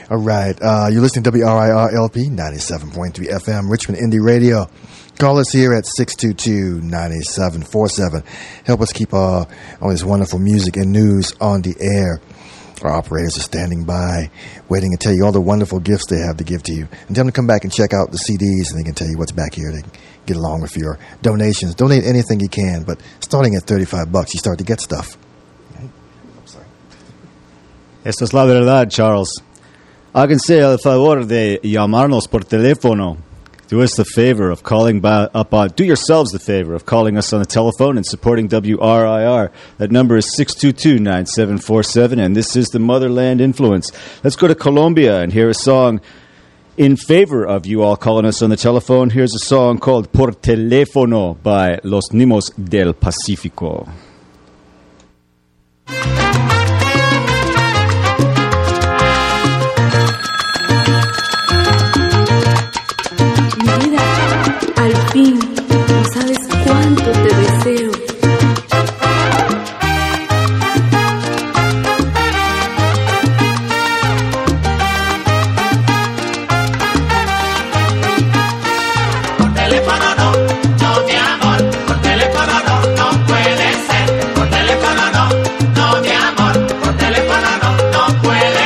All right. You're listening to WRIR-LP 97.3 FM, Richmond Indie Radio. Call us here at 622-9747. Help us keep all this wonderful music and news on the air. Our operators are standing by, waiting to tell you all the wonderful gifts they have to give to you. And tell them to come back and check out the CDs, and they can tell you what's back here. They can get along with your donations. Donate anything you can, but starting at $35, you start to get stuff. I'm sorry. Esto es la verdad, Charles. Háganse el favor de llamarnos por teléfono. Do us the favor of calling up on. Do yourselves the favor of calling us on the telephone and supporting WRIR. That number is 622-9747, and this is the Motherland Influence. Let's go to Colombia and hear a song in favor of you all calling us on the telephone. Here's a song called Por Teléfono by Los Nimos del Pacífico. Al fin, no sabes cuánto te deseo. Por teléfono no, no mi amor. Por teléfono no, no puede ser. Por teléfono no, no mi amor. Por teléfono no, no puede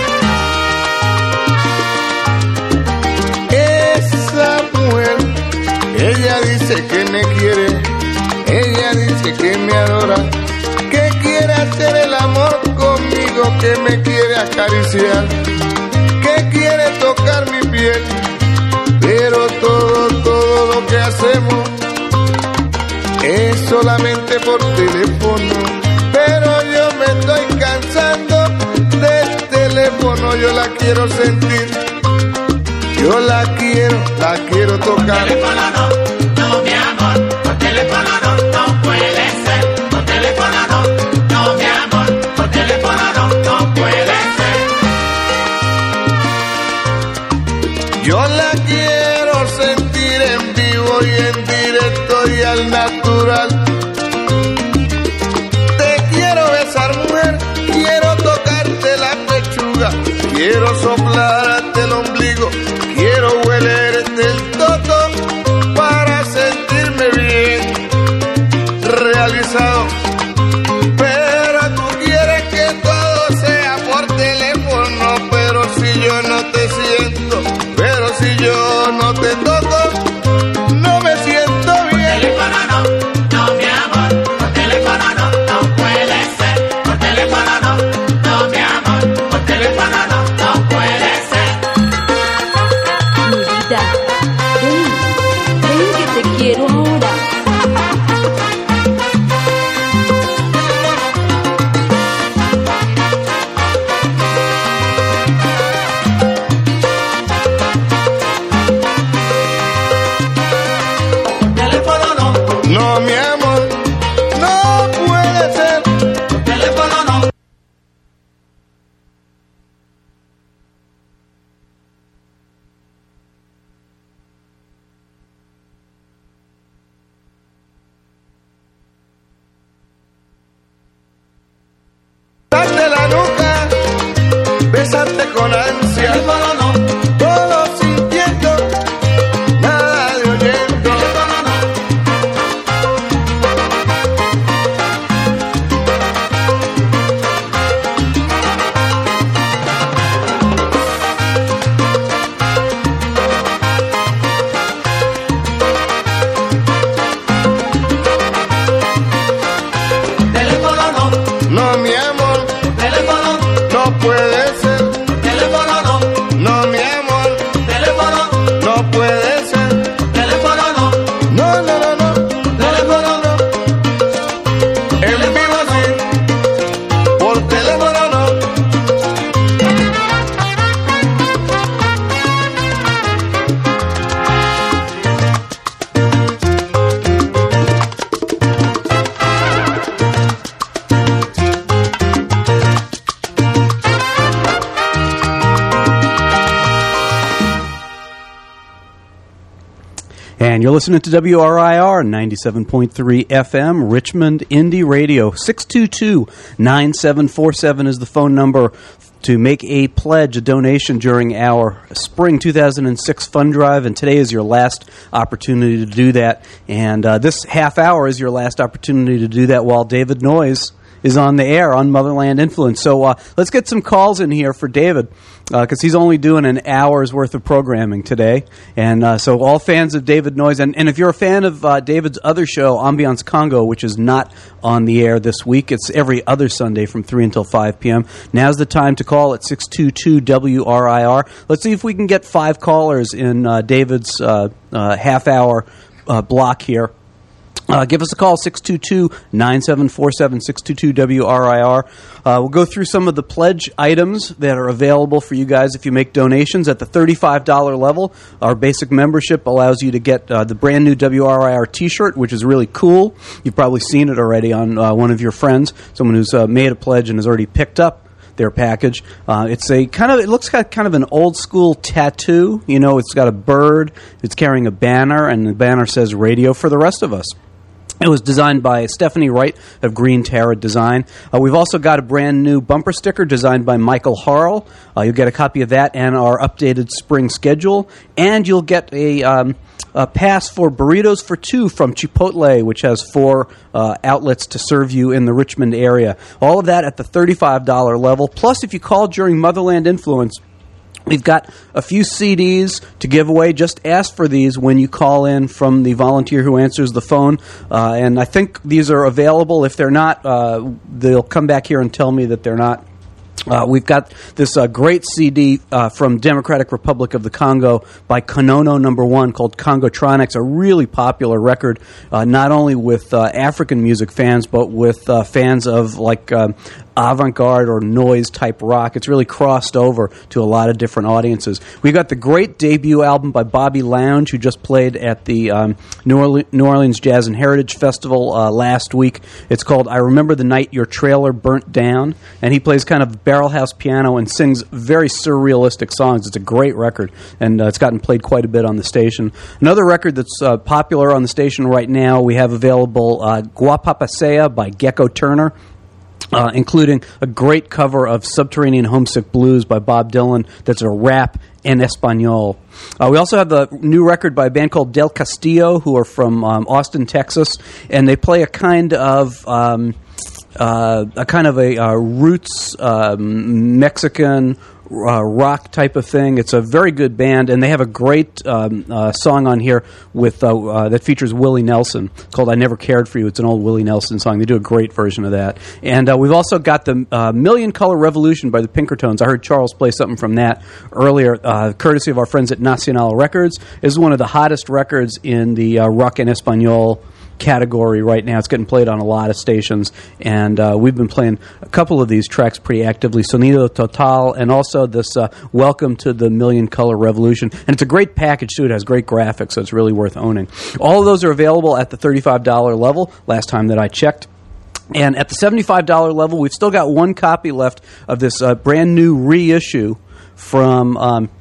ser. Esa mujer, ella dice que me quiere, ella dice que me adora, que quiere hacer el amor conmigo, que me quiere acariciar, que quiere tocar mi piel, pero todo lo que hacemos es solamente por teléfono. Pero yo me estoy cansando del teléfono, yo la quiero sentir, yo la quiero tocar. Por teléfono no, no mi amor. Por teléfono no, no puede ser. Por teléfono no, no mi amor. Por teléfono no, no puede ser. Yo la quiero sentir en vivo y en directo y al natural. Te quiero besar, mujer, quiero tocarte la pechuga, quiero soplarte el ombligo, quiero huelerte el toto para sentirme bien realizado. Pero tú quieres que todo sea por teléfono, pero si yo no te siento, pero si yo no te toco, no me siento bien. Por teléfono no, no mi amor. Por teléfono no, no puede ser. Por teléfono no, no mi amor. Por teléfono no, no puede ser. Mi vida, ven que te quiero ahora. Por teléfono no, No, mi amor, no puede ser. por teléfono no. Darte la nuca, besarte con ansia, Teléfono no, todo sintiendo, nada de oyendo. teléfono no. Teléfono no, No, mi amor, teléfono, no puede ser. teléfono no, No, mi amor, teléfono, no puede ser. teléfono no, No, no, no, no, teléfono no. en vivo sí, por teléfono no. And you're listening to WRIR 97.3 FM, Richmond Indie Radio. 622-9747 is the phone number. to make a pledge, a donation during our Spring 2006 fund drive, and today is your last opportunity to do that. And this half hour is your last opportunity to do that while David Noyes is on the air on Motherland Influence. So let's get some calls in here for David, because he's only doing an hour's worth of programming today. And so all fans of David Noyes, and if you're a fan of David's other show, Ambiance Congo, which is not on the air this week, it's every other Sunday from 3 until 5 p.m. Now's the time to call at 622-WRIR. Let's see if we can get 5 callers in David's half-hour block here. Give us a call, 622-9747, 622-WRIR. We'll go through some of the pledge items that are available for you guys if you make donations. At the $35 level, our basic membership allows you to get the brand new WRIR t-shirt, which is really cool. You've probably seen it already on one of your friends, someone who's made a pledge and has already picked up their package. It's a it looks like kind of an old school tattoo. You know, it's got a bird, it's carrying a banner, and the banner says Radio for the Rest of Us. It was designed by Stephanie Wright of Green Terra Design. We've also got a brand new bumper sticker designed by Michael Harrell. You'll get a copy of that and our updated spring schedule. And you'll get a pass for Burritos for Two from Chipotle, which has 4 outlets to serve you in the Richmond area. All of that at the $35 level. Plus, if you call during Motherland Influence, we've got a few CDs to give away. Just ask for these when you call in from the volunteer who answers the phone. And I think these are available. If they're not, they'll come back here and tell me that they're not. We've got this great CD from Democratic Republic of the Congo by Konono No. 1 called Congotronics, a really popular record, not only with African music fans, but with fans of like avant-garde or noise-type rock. It's really crossed over to a lot of different audiences. We've got the great debut album by Bobby Lounge, who just played at the New Orleans Jazz and Heritage Festival last week. It's called I Remember the Night Your Trailer Burnt Down, and he plays kind of barrelhouse piano and sings very surrealistic songs. It's a great record, and it's gotten played quite a bit on the station. Another record that's popular on the station right now, we have available Guapapasea by Gecko Turner, including a great cover of Subterranean Homesick Blues by Bob Dylan that's a rap in Espanol. We also have the new record by a band called Del Castillo, who are from Austin, Texas, and they play a kind of roots Mexican rock type of thing. It's a very good band, and they have a great song on here with that features Willie Nelson called I Never Cared For You. It's an old Willie Nelson song. They do a great version of that. And we've also got the Million Color Revolution by the Pinkertones. I heard Charles play something from that earlier, courtesy of our friends at Nacional Records. This is one of the hottest records in the rock en Espanol category right now. It's getting played on a lot of stations, and we've been playing a couple of these tracks pretty actively, Sonido Total, and also this Welcome to the Million Color Revolution. And it's a great package, too. It has great graphics, so it's really worth owning. All of those are available at the $35 level, last time that I checked. And at the $75 level, we've still got one copy left of this brand new reissue from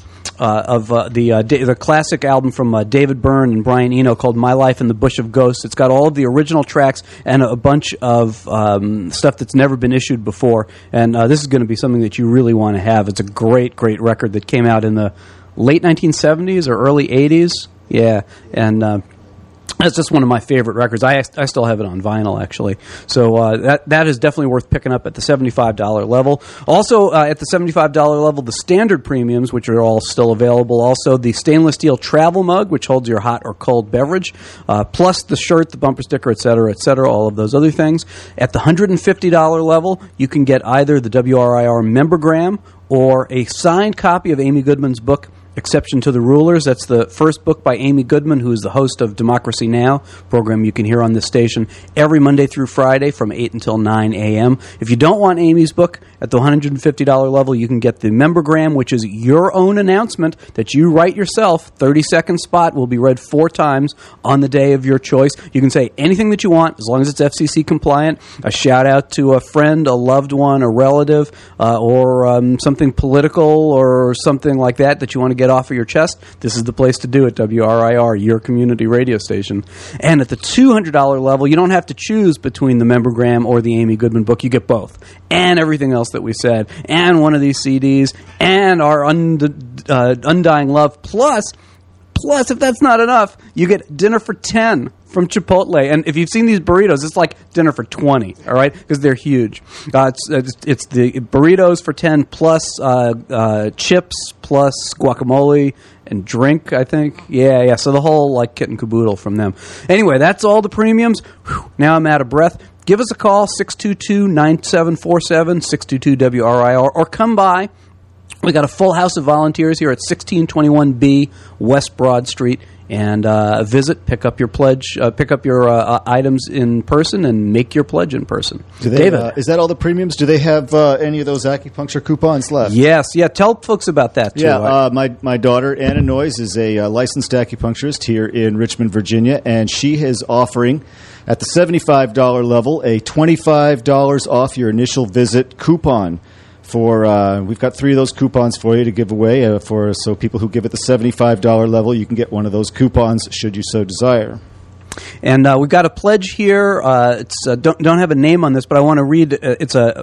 the classic album from David Byrne and Brian Eno called My Life in the Bush of Ghosts. It's got all of the original tracks and a bunch of stuff that's never been issued before. And this is going to be something that you really want to have. It's a great, great record that came out in the late 1970s or early 80s. Yeah, and that's just one of my favorite records. I still have it on vinyl, actually. So that is definitely worth picking up at the $75 level. Also, at the $75 level, the standard premiums, which are all still available. Also, the stainless steel travel mug, which holds your hot or cold beverage, plus the shirt, the bumper sticker, et cetera, all of those other things. At the $150 level, you can get either the WRIR membergram or a signed copy of Amy Goodman's book, Exception to the Rulers. That's the first book by Amy Goodman, who is the host of Democracy Now! Program you can hear on this station every Monday through Friday from 8 until 9 a.m. If you don't want Amy's book, at the $150 level, you can get the membergram, which is your own announcement that you write yourself. 30-second spot will be read 4 times on the day of your choice. You can say anything that you want, as long as it's FCC compliant. A shout-out to a friend, a loved one, a relative, or something political or something like that you want to get get off of your chest, this is the place to do it. WRIR, your community radio station. And at the $200 level, you don't have to choose between the Membergram or the Amy Goodman book. You get both. And everything else that we said. And one of these CDs. And our Undying Love. Plus, if that's not enough, you get dinner for 10 from Chipotle. And if you've seen these burritos, it's like dinner for 20, all right? Because they're huge. It's the burritos for 10 plus chips plus guacamole and drink, I think. Yeah. So the whole like kit and caboodle from them. Anyway, that's all the premiums. Whew, now I'm out of breath. Give us a call, 622-9747, 622-WRIR, or come by. We got a full house of volunteers here at 1621B West Broad Street, and visit, pick up your pledge, pick up your items in person, and make your pledge in person. David, is that all the premiums? Do they have any of those acupuncture coupons left? Yes, yeah. Tell folks about that too. Yeah, my daughter Anna Noyes is a licensed acupuncturist here in Richmond, Virginia, and she is offering at the $75 level a $25 off your initial visit coupon. We've got 3 of those coupons for you to give away. So people who give at the $75 level, you can get one of those coupons should you so desire. And we've got a pledge here. It's don't have a name on this, but I want to read. The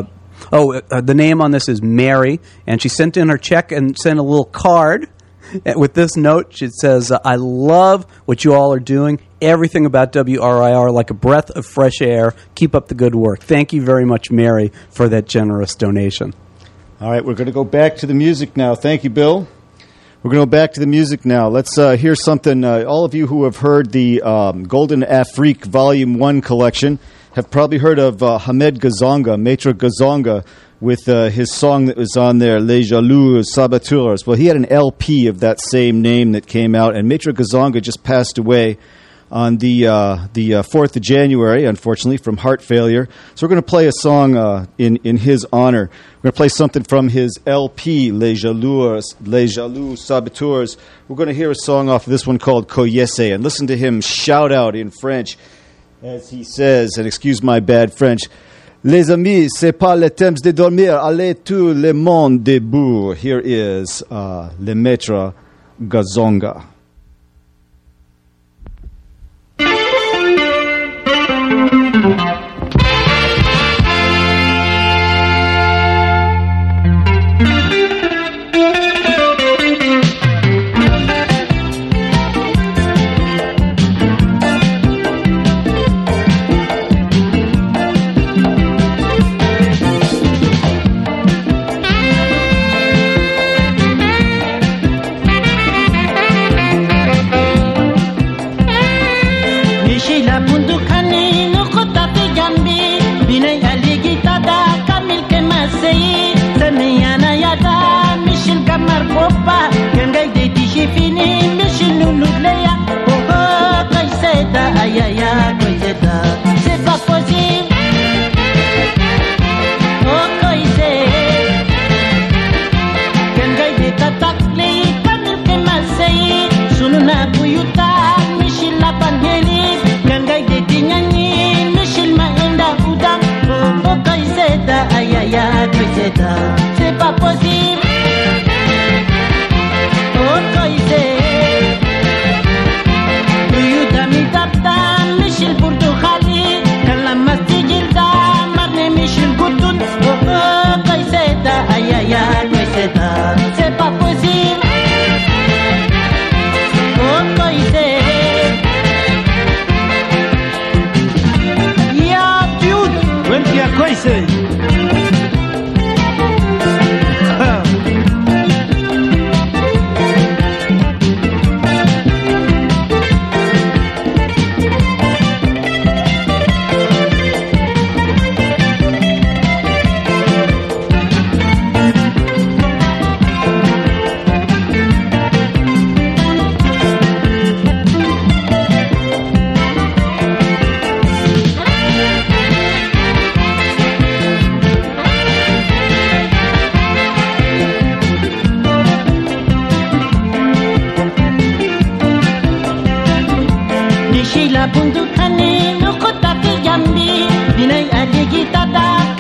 name on this is Mary, and she sent in her check and sent a little card with this note. It says, "I love what you all are doing. Everything about WRIR like a breath of fresh air. Keep up the good work." Thank you very much, Mary, for that generous donation. All right, we're going to go back to the music now. Thank you, Bill. We're going to go back to the music now. Let's hear something. All of you who have heard the Golden Afrique Volume 1 collection have probably heard of Hamed Gazonga, Maître Gazonga, with his song that was on there, Les Jaloux Saboteurs. Well, he had an LP of that same name that came out, and Maître Gazonga just passed away on the 4th of January, unfortunately, from heart failure. So we're going to play a song in his honor. We're going to play something from his LP, Les Jaloux Saboteurs. We're going to hear a song off of this one called Koyese, and listen to him shout out in French as he says, and excuse my bad French, "Les amis, c'est pas le temps de dormir, allez tout le monde debout." Here is Le Maître Gazonga. C'est pas possible. Oh, Koise. Kengai de tatakli, kamil ke masai. Sununa buyuta, mishil la pangeli. Kengai de tinyani, mishil maenda udam. Oh, Koise da, ayaya, Koise da. C'est pas possible. Oh, Koise. Mishil Portugali, Kalamati Gilda, Marne Mishil Gutun, Kaiseta, ayaya, Kaiseta, c'est pas possible. Oh, Kaise. Ya, dude, when you are Kaise.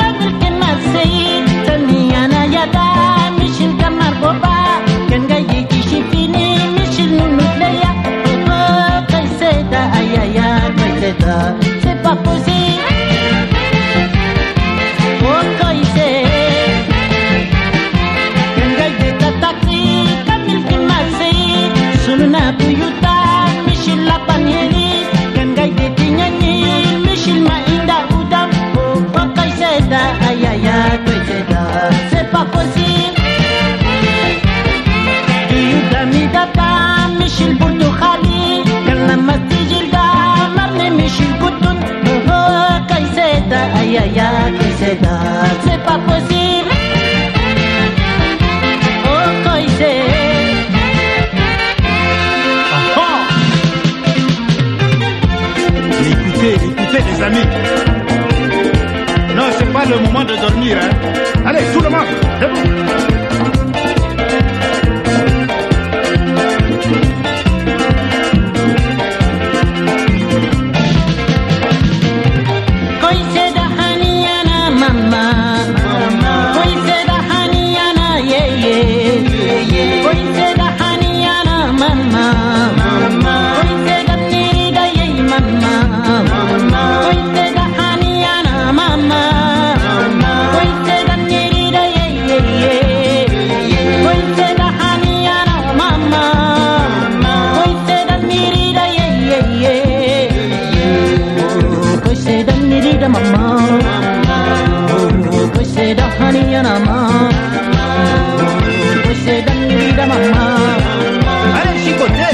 Can amis. Non, c'est pas le moment de dormir, hein. Allez, tout le monde, debout. Allez, chicoter.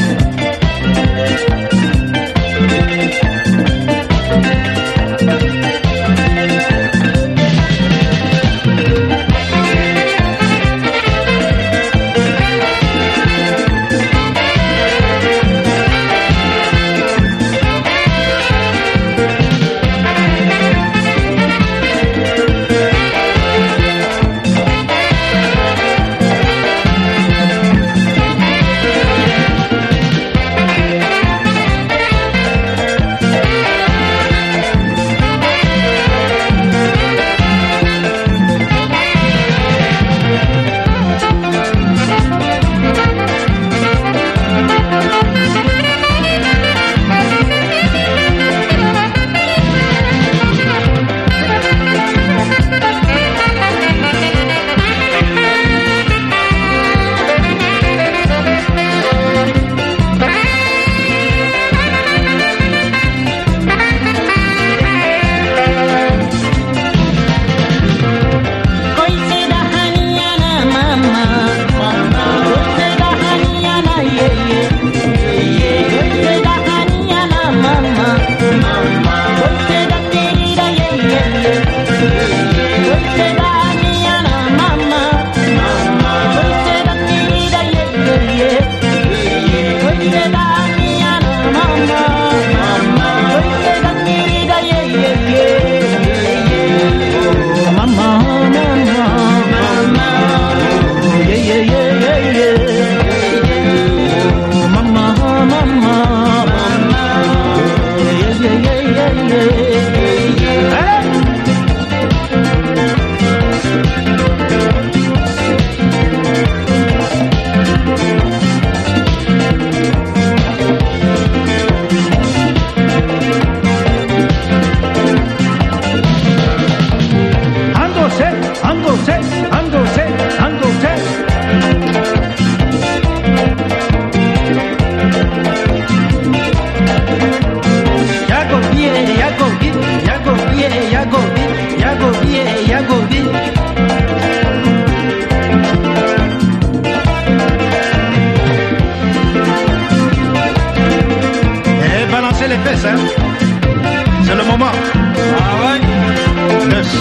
C'est le moment. Ah ouais. Laisse.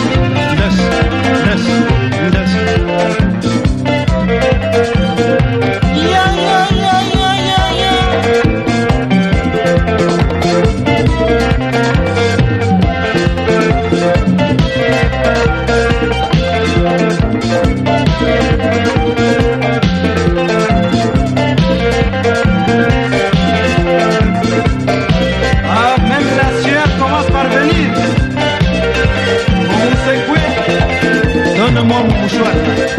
Donne-moi mon mouchoir.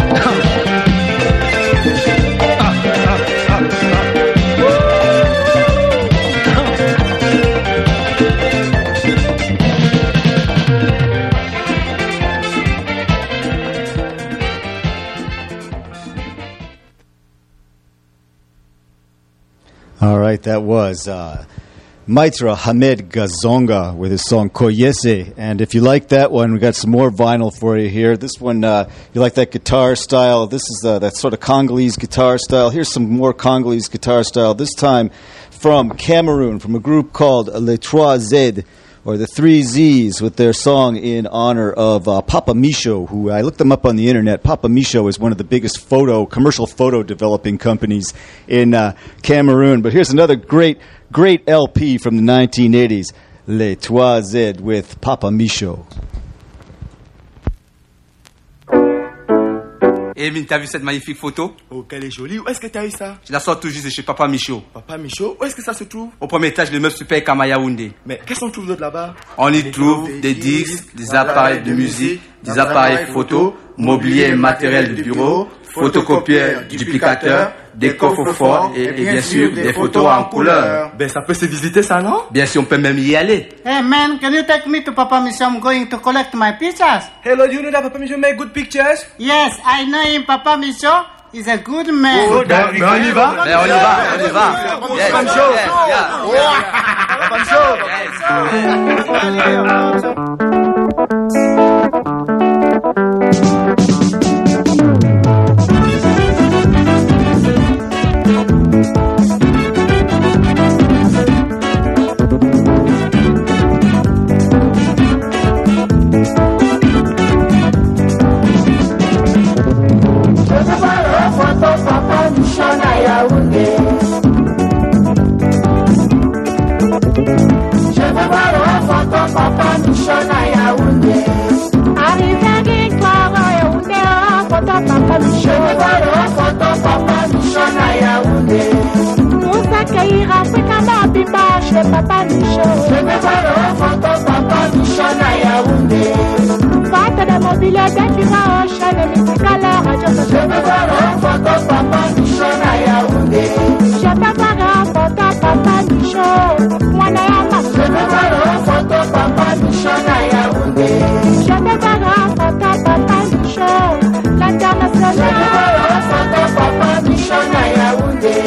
All right, that was Maitra Hamed Gazonga with his song Koyese. And if you like that one, we got some more vinyl for you here. This one, you like that guitar style. This is that sort of Congolese guitar style. Here's some more Congolese guitar style, this time from Cameroon, from a group called Les Trois Z, or the Three Z's, with their song in honor of Papa Micho, who I looked them up on the internet. Papa Micho is one of the biggest commercial photo developing companies in Cameroon. But here's another great LP from the 1980s. Les 3Z with Papa Michaud. Eh, Mine, t'as vu cette magnifique photo? Oh, qu'elle est jolie. Où est-ce que t'as eu ça? Je la sors tout juste de chez Papa Michaud. Papa Michaud, où est-ce que ça se trouve? Au premier étage, le meuble Super Kama Yaoundé. Mais qu'est-ce qu'on trouve d'autre là-bas? On y trouve des disques, des appareils de musique, des appareils photo, mobilier et matériel de bureau, photocopieurs, duplicateurs, des coffres forts et bien sûr des photos en couleur. Ben, ça peut se visiter ça, non? Bien sûr, on peut même y aller. Hey man, can you take me to Papa Michaud? I'm going to collect my pictures. Hello, do you know that Papa Michaud make good pictures? Yes, I know him. Papa Michaud is a good man. Oh, ben, on y va? Mais on y va, on y va. Yes, Papa Michaud. yes, yeah. Papa Michaud. Papa Michaud. Je me vois le photo Papa Michaud na Yaoundé. Fata de mobilier d'Ekira Ocean musical radio. Je me vois le photo Papa Michaud na Yaoundé. Je me vois le photo Papa Michaud. Mwana yama. Je me vois le photo Papa Michaud na Yaoundé. Je me vois le photo Papa Michaud. L'international. Je me vois le photo Papa Michaud na Yaoundé.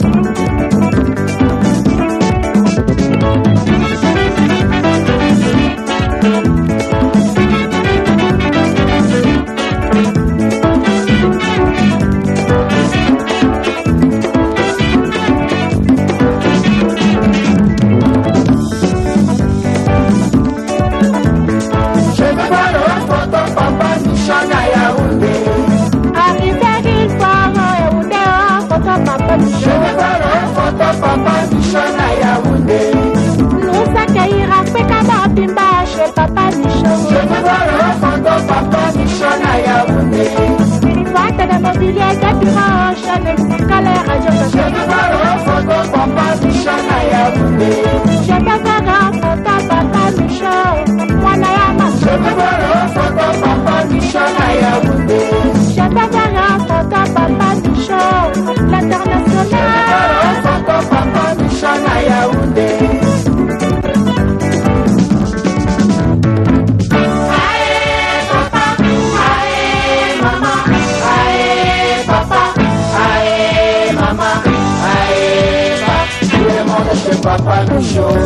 Papa Michaud. Je me vois le photo Papa Michaud na Yaoundé. Fata de mobilier d'Ekira Ocean musical radio. Je me vois le photo Papa Michaud na Yaoundé. Je me vois le photo Papa Michaud. Mwana yama. Je me vois le photo Papa Michaud na Yaoundé. Je me vois le photo Papa Michaud. L'international. Je me vois le photo Papa Michaud na Yaoundé. Papa Michaud.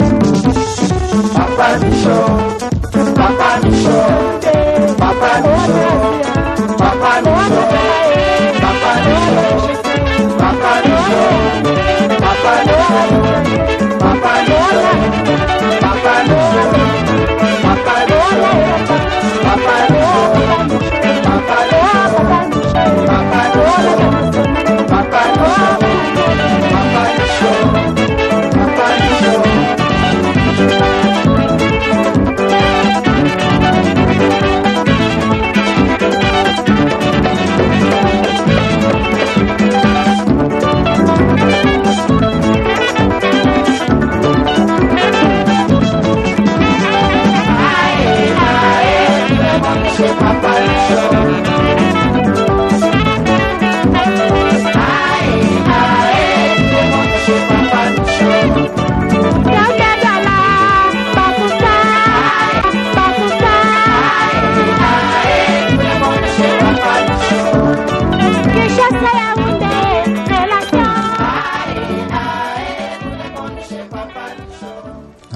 Papa Michaud, Papa Michaud, Papa Michaud.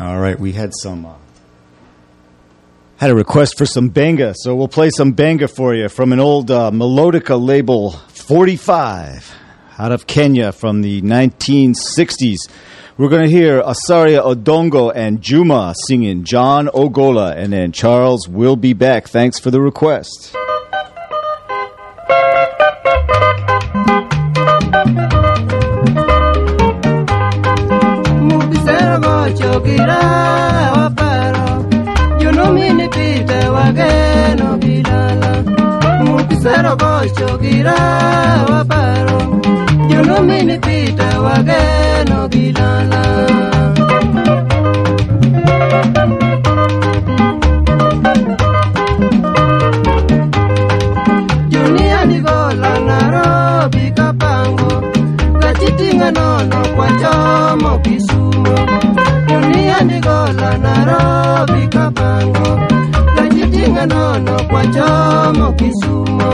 All right, we had had a request for some benga, so we'll play some benga for you from an old melodica label, 45, out of Kenya from the 1960s. We're going to hear Asaria Odongo and Juma singing John Ogola, and then Charles will be back. Thanks for the request. Dunia ni gola Nairobi kapango kachitinga nono kwa chomo Kisumu. Dunia ni gola Nairobi kapango kachitinga nono kwa chomo Kisumu.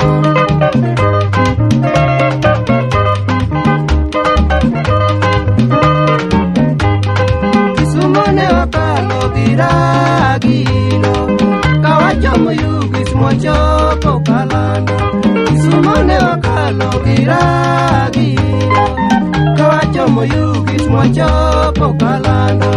Giragino kawachomo yugis mochopo kalando. Kisumone wakalo giragino kawachomo yugis mochopo kalando.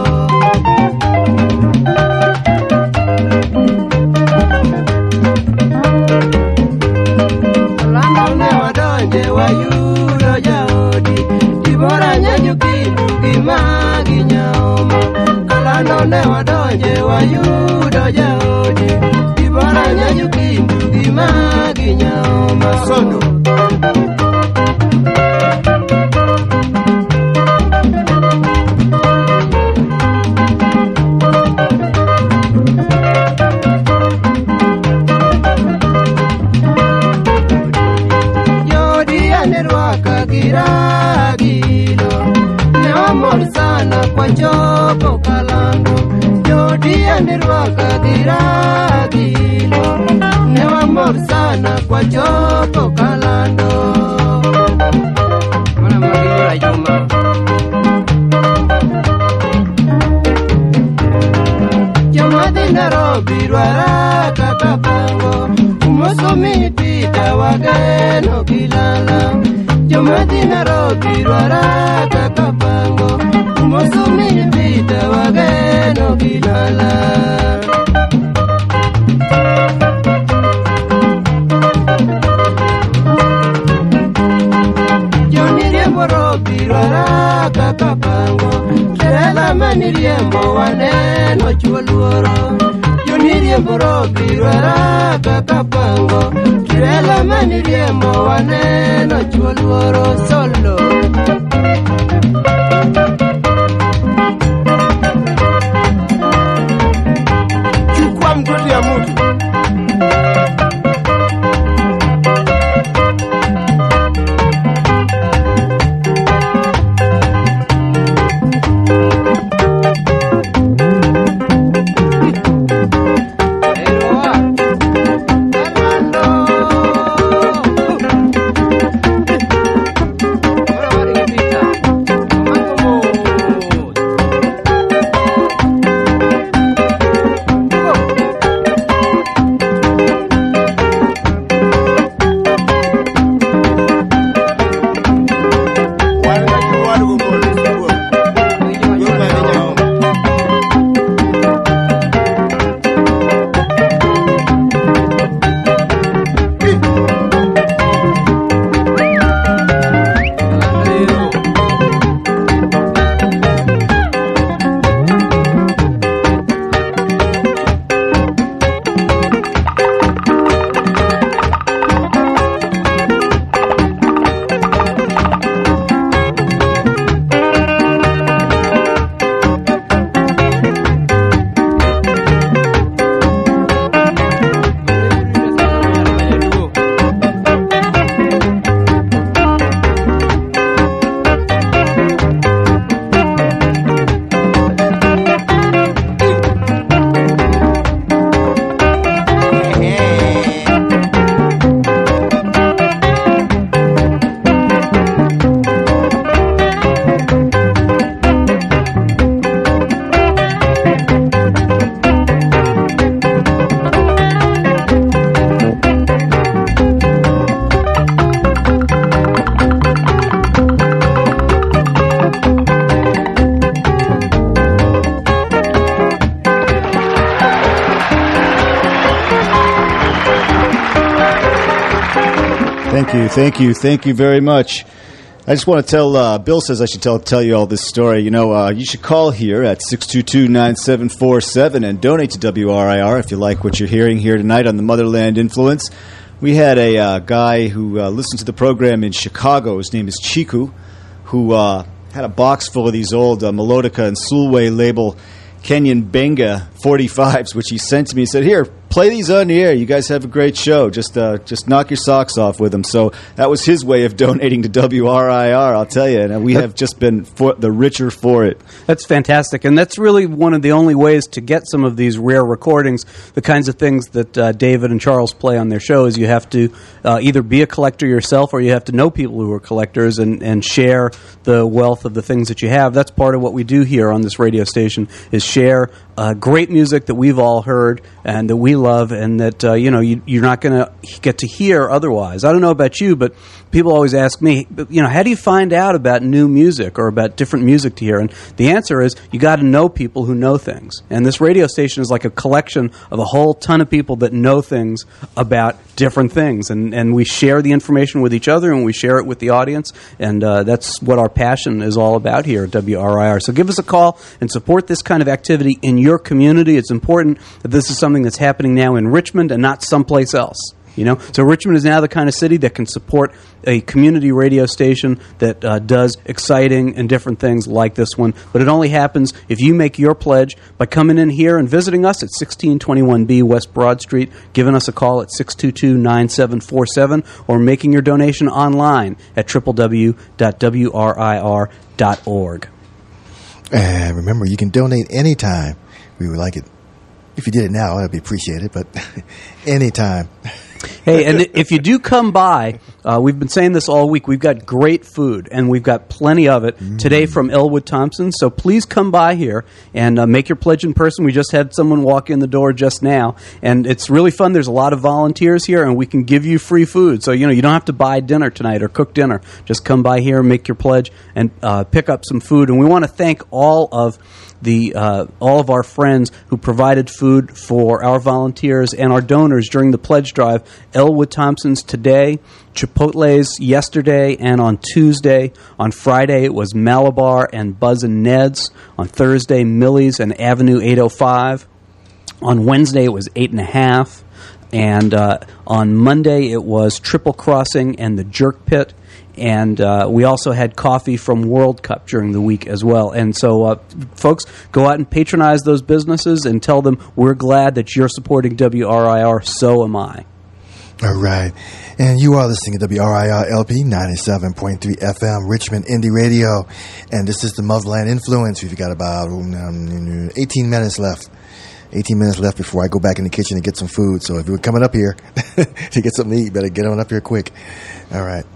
Kalando ne wadonje wayudo jaodi Dibora nyanyukindu gimagi nyaoma. Kalando ne wadonje wayudo jaodi Dibora nyanyukindu gimagi nyaoma. Sodo Yodi anerwaka giragino ne amor sana kwa chopo kalando. Yodi anerwaka giragino ne amor sana kwa chopo kalando. Mana magigura Juma Juma di Nairobi rwaraka kapango Umosomi pita wageno kilala. Juma di Nairobi rwaraka kapango Umosomi pita wageno kilala. Joni riembo Robi rwaraka kapango Trela mani riembo waneno chuo luoro. Joni riembo Robi rwaraka kapango Trela mani riembo waneno chuo luoro. Solo chukua mtoto ya mtu Thank you very much. I just want to tell, Bill says I should tell you all this story. You know, you should call here at 622-9747 and donate to WRIR if you like what you're hearing here tonight on the Motherland Influence. We had a guy who listened to the program in Chicago. His name is Chiku, who had a box full of these old Melodica and Sulwe label Kenyan Benga 45s, which he sent to me. He said, here, play these on the air. You guys have a great show. Just knock your socks off with them. So that was his way of donating to WRIR, I'll tell you. And we have just been the richer for it. That's fantastic. And that's really one of the only ways to get some of these rare recordings, the kinds of things that David and Charles play on their shows. You have to either be a collector yourself or you have to know people who are collectors and share the wealth of the things that you have. That's part of what we do here on this radio station, is share great music that we've all heard and that we love, and that you're not going to get to hear otherwise. I don't know about you, but people always ask me, how do you find out about new music or about different music to hear? And the answer is you got to know people who know things. And this radio station is like a collection of a whole ton of people that know things about different things, and we share the information with each other and we share it with the audience, and that's what our passion is all about here at WRIR. So give us a call and support this kind of activity in your community. It's important that this is something that's happening now in Richmond and not someplace else. So Richmond is now the kind of city that can support a community radio station that does exciting and different things like this one. But it only happens if you make your pledge by coming in here and visiting us at 1621B West Broad Street, giving us a call at 622-9747, or making your donation online at www.wrir.org. And remember, you can donate anytime. We would like it. If you did it now, that'd be appreciated, but anytime. Hey, and if you do come by, we've been saying this all week, we've got great food, and we've got plenty of it today from Elwood Thompson, so please come by here and make your pledge in person. We just had someone walk in the door just now, and it's really fun. There's a lot of volunteers here, and we can give you free food, so you don't have to buy dinner tonight or cook dinner. Just come by here, make your pledge, and pick up some food. And we want to thank all of our friends who provided food for our volunteers and our donors during the pledge drive. Elwood Thompson's today, Chipotle's yesterday and on Tuesday. On Friday it was Malabar and Buzz and Ned's. On Thursday, Millie's and Avenue 805. On Wednesday it was 8.5. And on Monday it was Triple Crossing and the Jerk Pit. And we also had coffee from World Cup during the week as well. And so, folks, go out and patronize those businesses and tell them we're glad that you're supporting WRIR, so am I. All right. And you are listening to WRIR LP 97.3 FM, Richmond Indie Radio. And this is the Motherland Influence. We've got about 18 minutes left. 18 minutes left before I go back in the kitchen and get some food. So if you're coming up here to get something to eat, better get on up here quick. All right.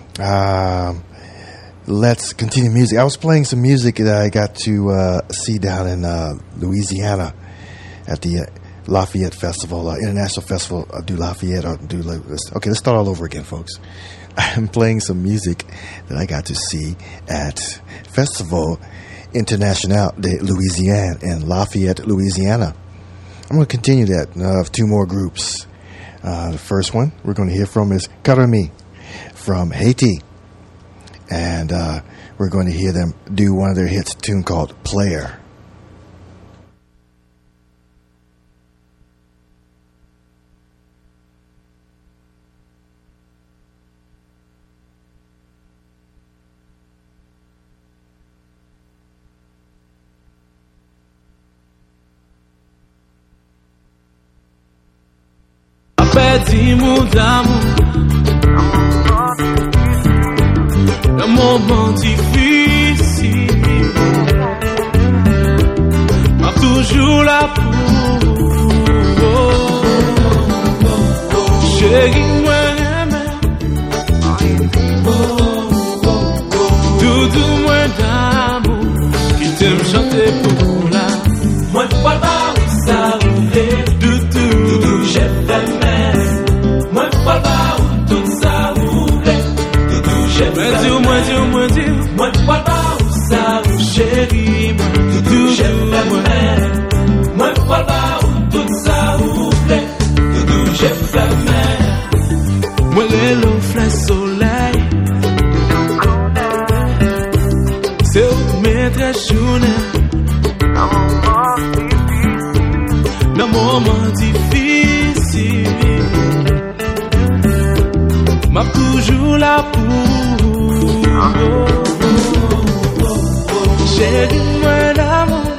Let's continue music. I was playing some music that I got to see down in Louisiana at the Lafayette Festival, International Festival du Lafayette. Okay, let's start all over again, folks. I'm playing some music that I got to see at Festival International de Louisiane in Lafayette, Louisiana. I'm going to continue that. Two more groups. The first one we're going to hear from is Karami from Haiti. And we're going to hear them do one of their hits, a tune called Player. Pedimos d'amour, un moment difficile, pas toujours là pour chérie, moi aimé, doudou, moi d'amour, qui t'aime chanter pour là, moi pas où ça roule, doudou, j'ai fait. Moi pas où ça bouger, bonheur. Dans moment difficile, m'a toujours là pour. Chérie, moi l'amour.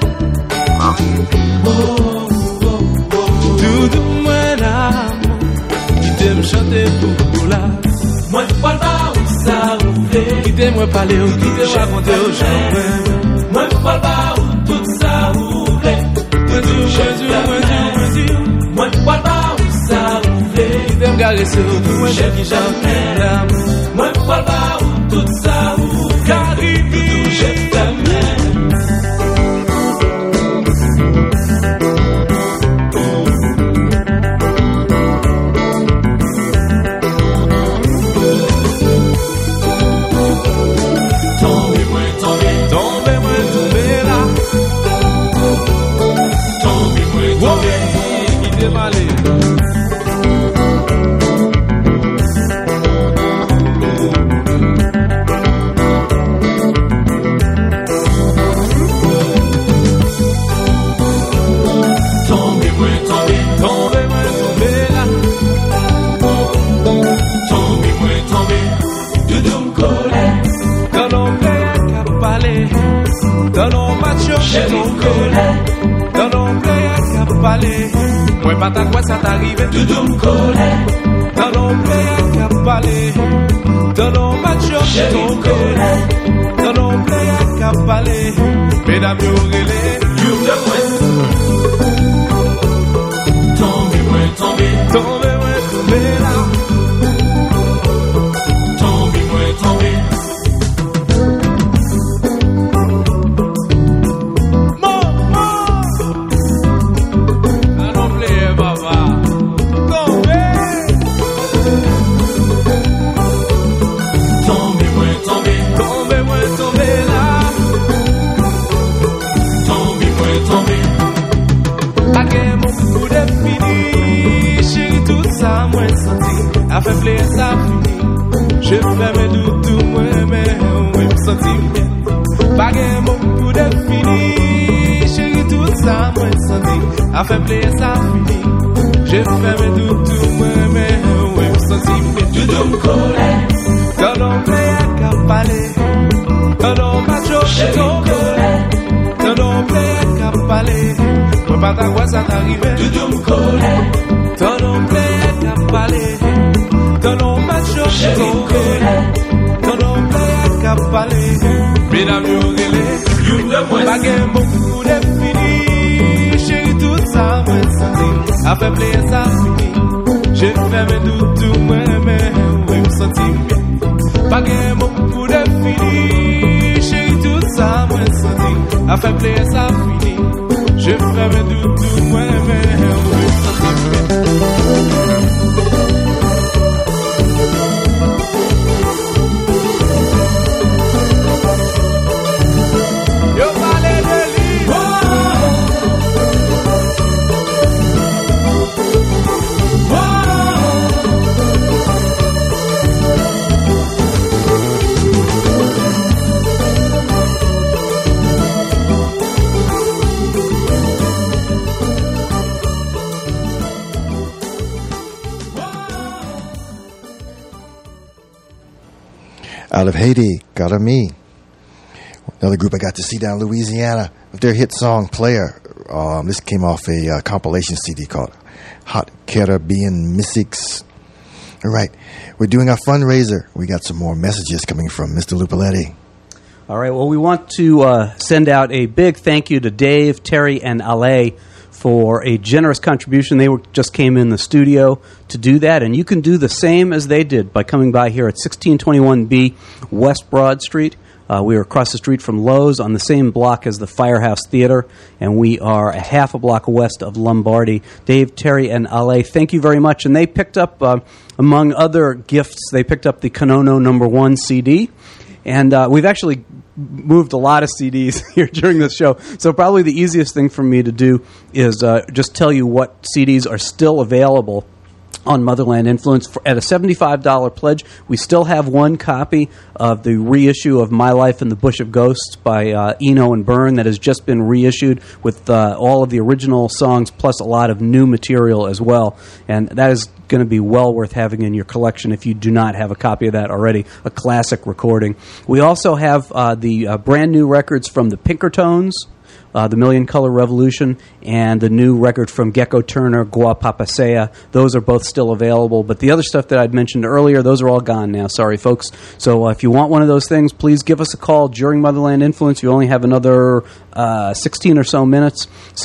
Doudou, moi l'amour. Qui t'aime chanter pour la. Moi, je parle pas où ça ouvre. Qui t'aime parler ou qui t'aime raconter aux gens. Moi, je parle pas où tout ça ouvre. Moi, je parle pas où ça ouvre. Qui t'aime caresser ou tout, moi, qui j'aime l'amour. Moi, je parle pas où tout ça ouvre. Car je t'aime. Moi pas ta quoi ça t'arrive Doudou m'colle dans l'ombre qu'a parlé dans l'ombre macho dans l'ombre qu'a parlé mesdames yo relé you the west tombe là tombe a fait plaisir ça fini. Je fais mes doutes, moi, mais oui, me sentis bien. Pas de mot pour définir. Chérie, tout ça, moi, senti. A fait plaisir ça fini. Je fais mes doutes, moi, mais oui, me sentis bien. Doudou me colle. Dans l'ombre qu'a parlé. Dans l'ombre macho, chérie, colle. Dans l'ombre qu'a parlé. Moi, pas ta voix, ça t'arrive. Doudou me colle. Dans l'ombre qu'a parlé. Dans l'ombre macho, chérie, colle. Dans l'ombre qu'a parlé. Mesdames, yo relé. Pas qu'un mot pour définir. Chérie, tout ça, moi, senti. A fait plaisir, ça fini. Je fais mes doutes, moi, mais oui, me sentis bien. Pas qu'un mot pour définir. Chérie, tout ça, moi, senti. A fait plaisir, ça fini. Je fais mes doutes, moi, mais oui, me sentis bien. Out of Haiti, Garami. Another group I got to see down in Louisiana with their hit song Player. This came off a compilation CD called Hot Caribbean Mystics. All right, we're doing our fundraiser. We got some more messages coming from Mr. Lupaletti. All right, well, we want to send out a big thank you to Dave, Terry, and Ale for a generous contribution. They just came in the studio to do that, and you can do the same as they did by coming by here at 1621B West Broad Street. We are across the street from Lowe's on the same block as the Firehouse Theater, and we are a half a block west of Lombardi. Dave, Terry, and Ale, thank you very much. And they picked up, among other gifts, they picked up the Konono #1 CD. And we've actually moved a lot of CDs here during this show, so probably the easiest thing for me to do is just tell you what CDs are still available on Motherland Influence. At a $75 pledge, we still have one copy of the reissue of My Life in the Bush of Ghosts by Eno and Byrne that has just been reissued with all of the original songs plus a lot of new material as well. And that is going to be well worth having in your collection if you do not have a copy of that already, a classic recording. We also have the brand new records from the Pinkertones, the Million Color Revolution, and the new record from Gecko Turner, Guapapasea. Those are both still available, but the other stuff that I'd mentioned earlier, those are all gone now. Sorry, folks. So if you want one of those things, please give us a call during Motherland Influence. You only have another 16 or so minutes.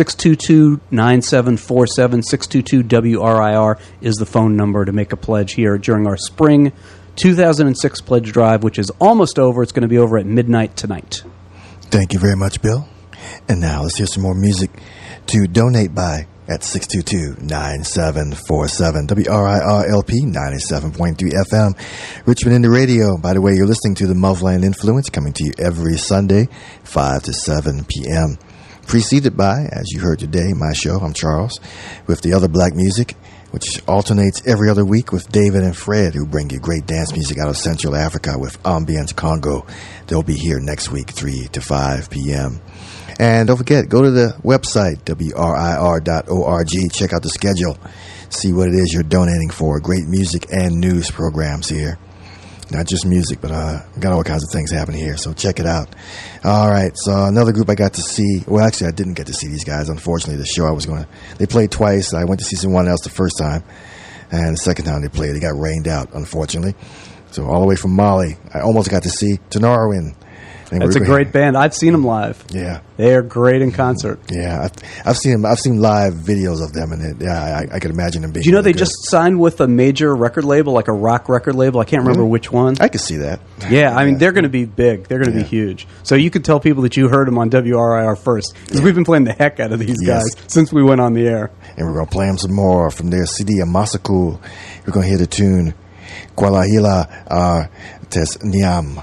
622-9747, 622-WRIR is the phone number to make a pledge here during our spring 2006 pledge drive, which is almost over. It's going to be over at midnight tonight. Thank you very much, Bill. And now let's hear some more music to donate by at 622-9747, WRIR-LP 97.3 FM, Richmond Indie Radio. By the way, you're listening to the Motherland Influence, coming to you every Sunday, 5 to 7 p.m. Preceded by, as you heard today, my show, I'm Charles, with the other black music, which alternates every other week with David and Fred, who bring you great dance music out of Central Africa with Ambience Congo. They'll be here next week, 3 to 5 p.m. And don't forget, go to the website, WRIR.org. Check out the schedule. See what it is you're donating for. Great music and news programs here. Not just music, but we got all kinds of things happening here, so check it out. All right, so another group I got to see. Well, actually, I didn't get to see these guys. Unfortunately, the show I was going to... They played twice. I went to see someone else the first time. And the second time they played, they got rained out, unfortunately. So all the way from Mali, I almost got to see Tenorwin. That's a great band. I've seen them live. Yeah, they are great in concert. Yeah, I've seen them. I've seen live videos of them, and I can imagine them being. Do you know really they just signed with a major record label, like a rock record label? I can't remember which one. I could see that. Yeah, I mean they're going to be big. They're going to be huge. So you could tell people that you heard them on WRIR first, because we've been playing the heck out of these guys since we went on the air. And we're going to play them some more from their CD Amasaku. We're going to hear the tune Kwalahila Tes Niam.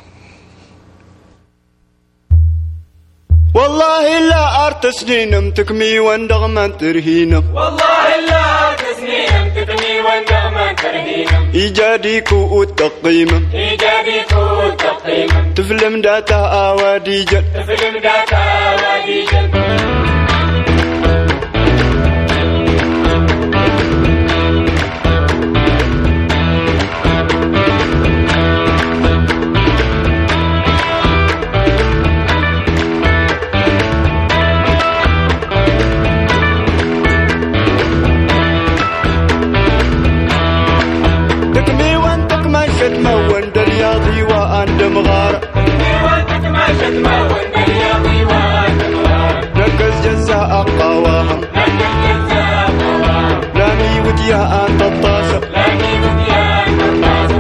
والله لا أرتسنينم تكمي واندغمان ترهينم والله لا أرتسنينم تكمي واندغمان ترهينم إيجاديكو التقيمم إيجاديكو التقيمم تفلم داتا آواديجل تفلم داتا آواديجل تمون درياضي وأنت مغارة وانت تماشت مون درياضي وأنت مغارة ركز جزاء قواهم لامي وديا أنت الطاسة لامي وديا أنت الطاسة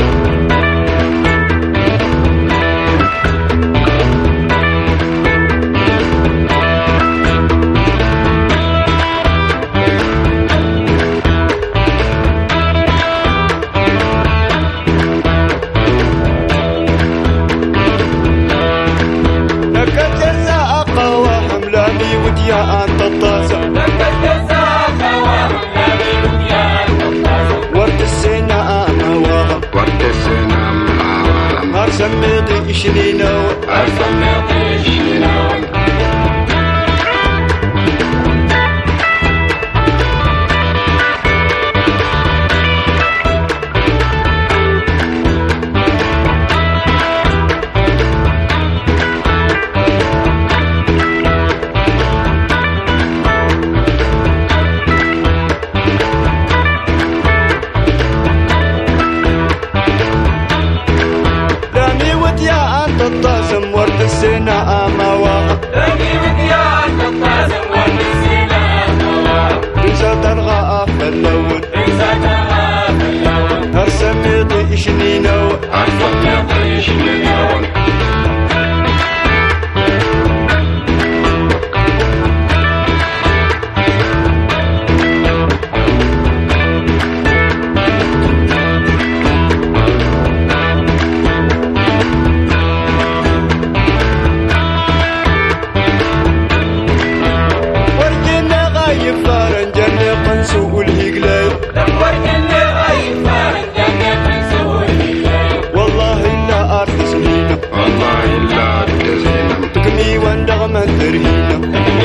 يا أنت الطاسة ورد السنة مواهم أرسم ميضي إشنينو الطاسم ورد السنة مواهم لقي وديان الطاسم ورد السنة مواهم إنسى ترغى في اللون إنسى ترغى في اللون هرسم ميضي إشنينو هرسم ميضي إشنينو يفارن جنة قنسو والهيقلاي لفرق mandarina.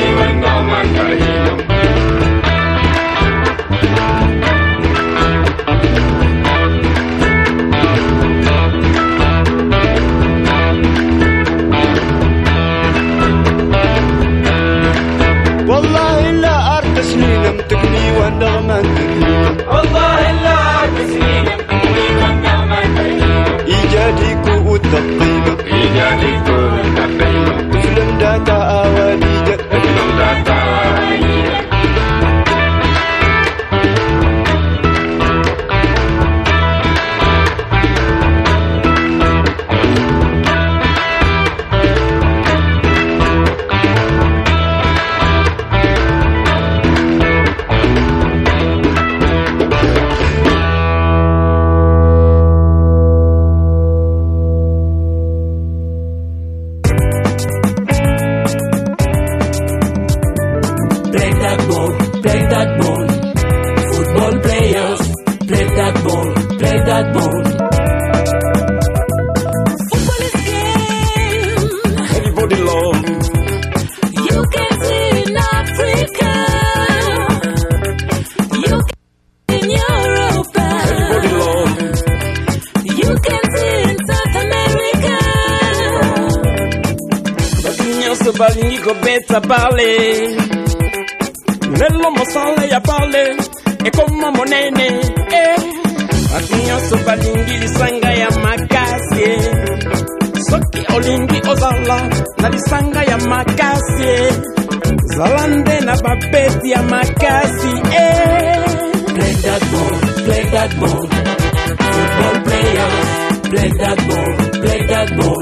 والله لا أعرف سنين تكني وانا منdarina. والله لا أعرف سنين تكني وانا منdarina. إيجاديكو والتقيمة إيجاديكو والتقيمة. فلم داتا أواليجا فلم داتا أواليجا. Balingi go beta parler, nell'uomo sale a parler, e come monene, Atinyo balingi lisanga ya makasi, soki olingi ozala, na lisanga ya makasi, zalande na babeti ya makasi, Play that ball, play that ball, football players, play that ball, play that ball.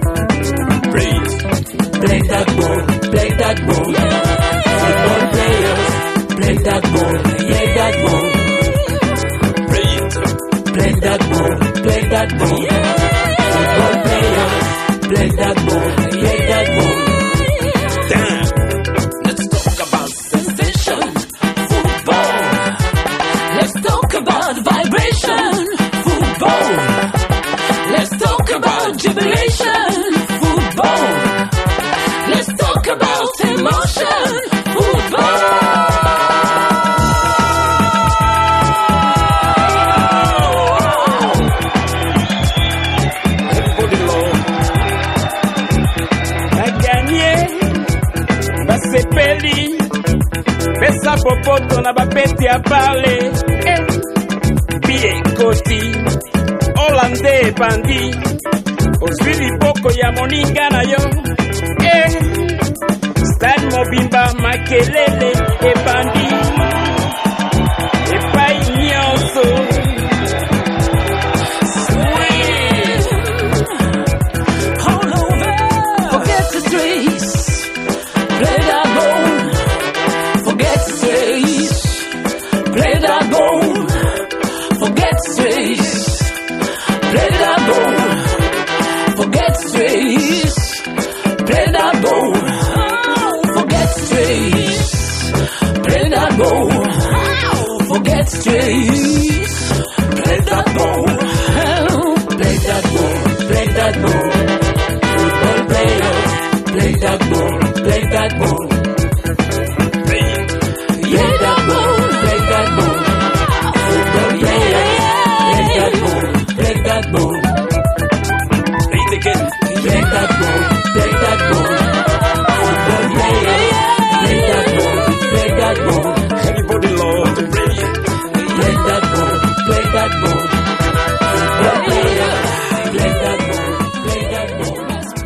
Play that ball, play that ball. Football players, play that ball, play that ball. Play that ball, play that ball. Football players, play that ball, play that ball. Damn. Let's talk about sensation, football. Let's talk about vibration, football. Let's talk about jubilation, football. Let's talk about emotion, football. Everybody love. A gagné, basepeli, pesa popoto na bapeti a parler. Bie koti, Hollandais bandi, ozwi liboko ya moninga na yo. Stade mobimba makelele ebandi epai nyonso swing all over. Forget the streets, play that ball. Forget the streets, play that ball. Forget the streets, play that ball. Forget the streets, play that ball. Play that ball. Forget streets. Play that ball. Play that ball. Play that ball. Football players. Play that ball. Play that ball. Play that ball. Play that ball. Football players. Play that ball. Play that ball. Play it again. Play that ball. Play that ball. Football players. Play that ball, play that ball. Everybody love to play. Play that ball, play that ball. Football players, play that ball, play that ball.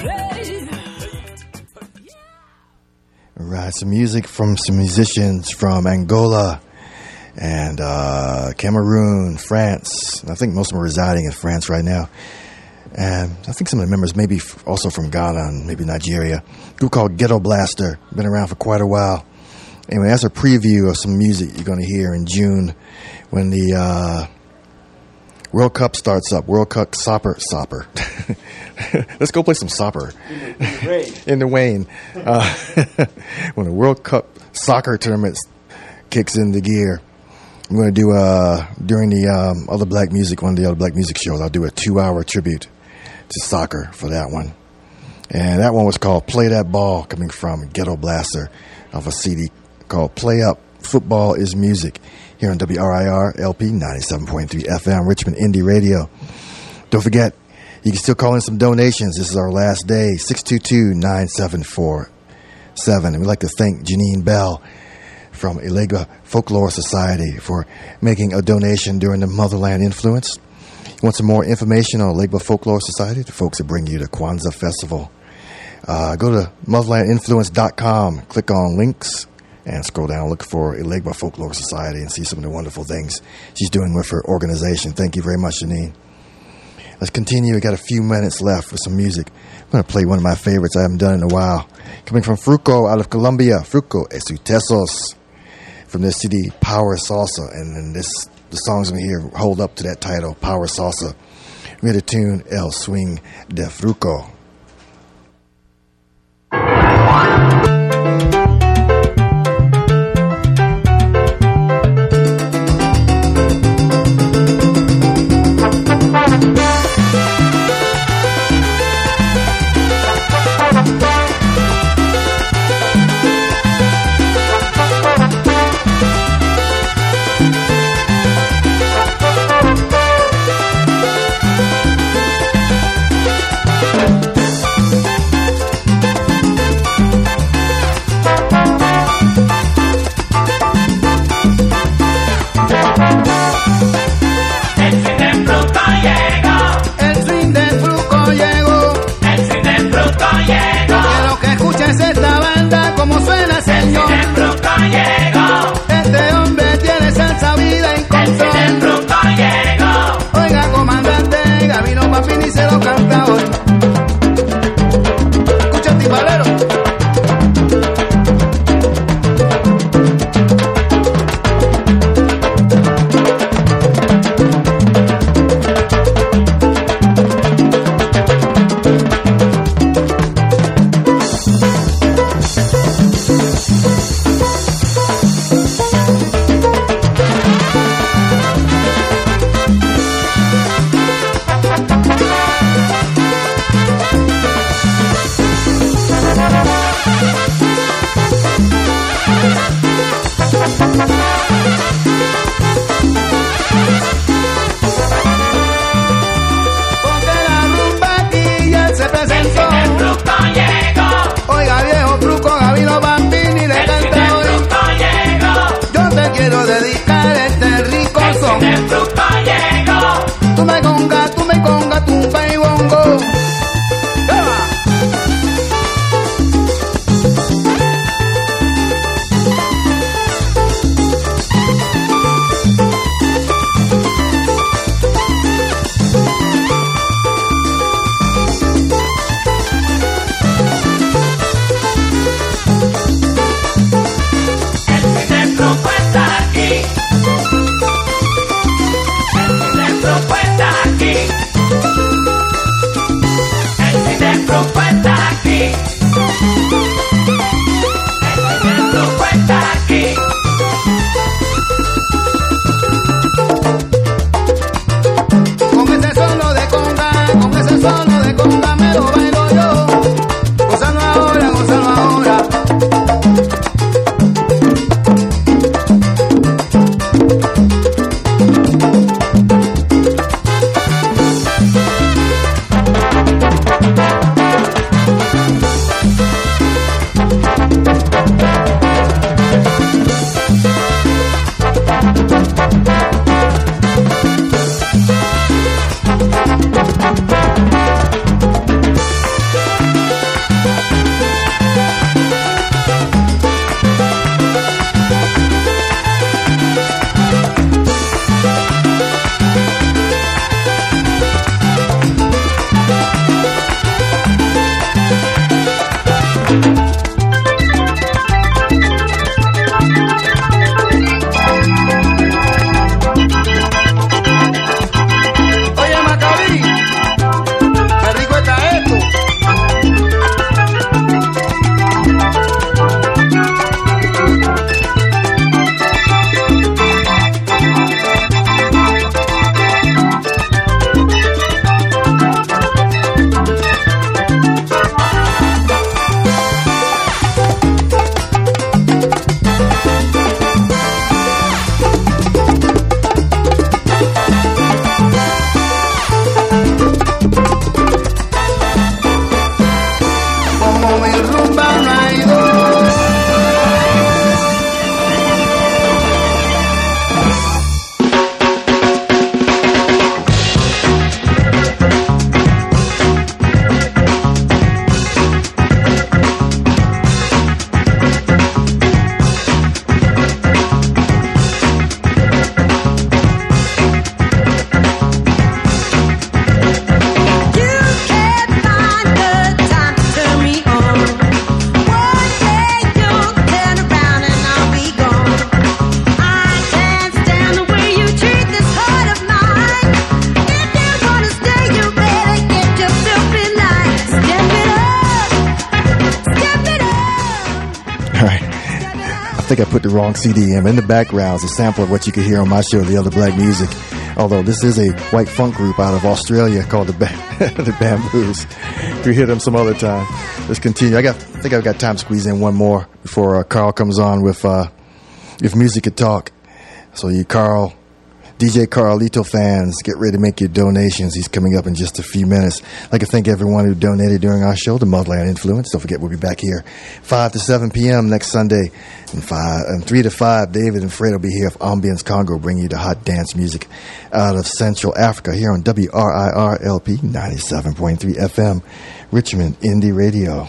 Let's play. All right, some music from some musicians from Angola and Cameroon, France. I think most of them are residing in France right now. And I think some of the members may be also from Ghana and maybe Nigeria. A group called Ghetto Blaster. Been around for quite a while. Anyway, that's a preview of some music you're going to hear in June when the World Cup starts up. World Cup soccer. Let's go play some soccer. In the rain. When the World Cup soccer tournament kicks into gear. I'm going to do, during the other black music, one of the other black music shows, I'll do a 2-hour tribute to soccer for that one. And that one was called Play That Ball, coming from Ghetto Blaster off a CD called Play Up, Football is Music, here on WRIR LP 97.3 FM, Richmond Indie Radio. Don't forget, you can still call in some donations. This is our last day, 622-9747. And we'd like to thank Janine Bell from Elegba Folklore Society for making a donation during the Motherland Influence. You want some more information on Elegba Folklore Society? The folks that bring you the Kwanzaa Festival. Go to motherlandinfluence.com, click on links, and scroll down, look for Elegba Folklore Society and see some of the wonderful things she's doing with her organization. Thank you very much, Janine. Let's continue. We got a few minutes left for some music. I'm going to play one of my favorites I haven't done in a while. Coming from Fruco out of Colombia, Fruco Esutesos, from this CD, Power Salsa. And then the songs in here hold up to that title, Power Salsa. We had a tune, El Swing de Fruco. Este hombre tiene salsa, vida y control. Oiga, comandante, Gabino Papini se lo canta hoy. Escucha el timbalero. Oiga, viejo Fruco, Gabino Bambini le canta hoy. All right. I think I put the wrong CD in. In the background is a sample of what you could hear on my show, The Other Black Music. Although this is a white funk group out of Australia called the Bamboos. We hear them some other time. Let's continue. I think I've got time to squeeze in one more before Carl comes on with If Music Could Talk. So you, Carl, DJ Carlito fans, get ready to make your donations. He's coming up in just a few minutes. I'd like to thank everyone who donated during our show, The Motherland Influence. Don't forget, we'll be back here 5 to 7 p.m. next Sunday. And 3 to 5, David and Fred will be here for Ambience Congo, bringing you the hot dance music out of Central Africa here on WRIR-LP 97.3 FM, Richmond Indie Radio.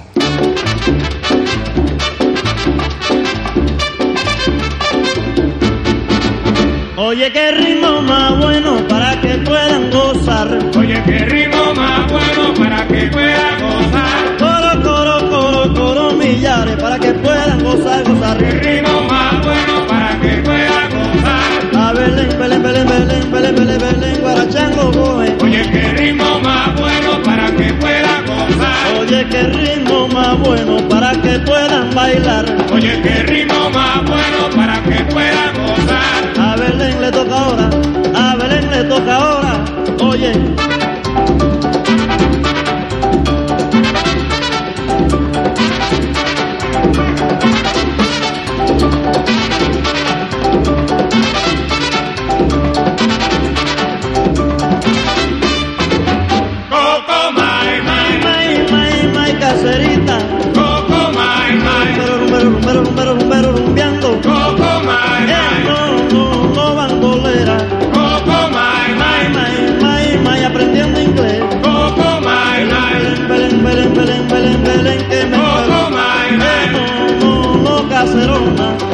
Oye, qué ritmo más bueno para que puedan gozar. Oye, qué ritmo más bueno para que puedan gozar. Coro, coro, coro, coro, millares para que puedan gozar, gozar. Qué ritmo más bueno para que puedan gozar. A Belén, Belén, Belén, Belén, Belén, Belén, Belén, guarachango, boe. Oye, qué ritmo más bueno para que puedan gozar. Oye, qué ritmo más bueno para que puedan bailar. Oye, qué ritmo más bueno para que puedan gozar. A Belén le toca ahora, a Belén le toca ahora, oye. Coco, mai, mai, mai, mai, mai, caserita. Coco, mai, mai. Rumbero, rumbeando. Coco, mai, mai. No, bandolera. Coco, mai, mai. Mai, mai, aprendiendo inglés. Coco, mai, mai. Belén, Belén, Belén, Belén, Belén, que me Coco, mai, mai. No, caserona.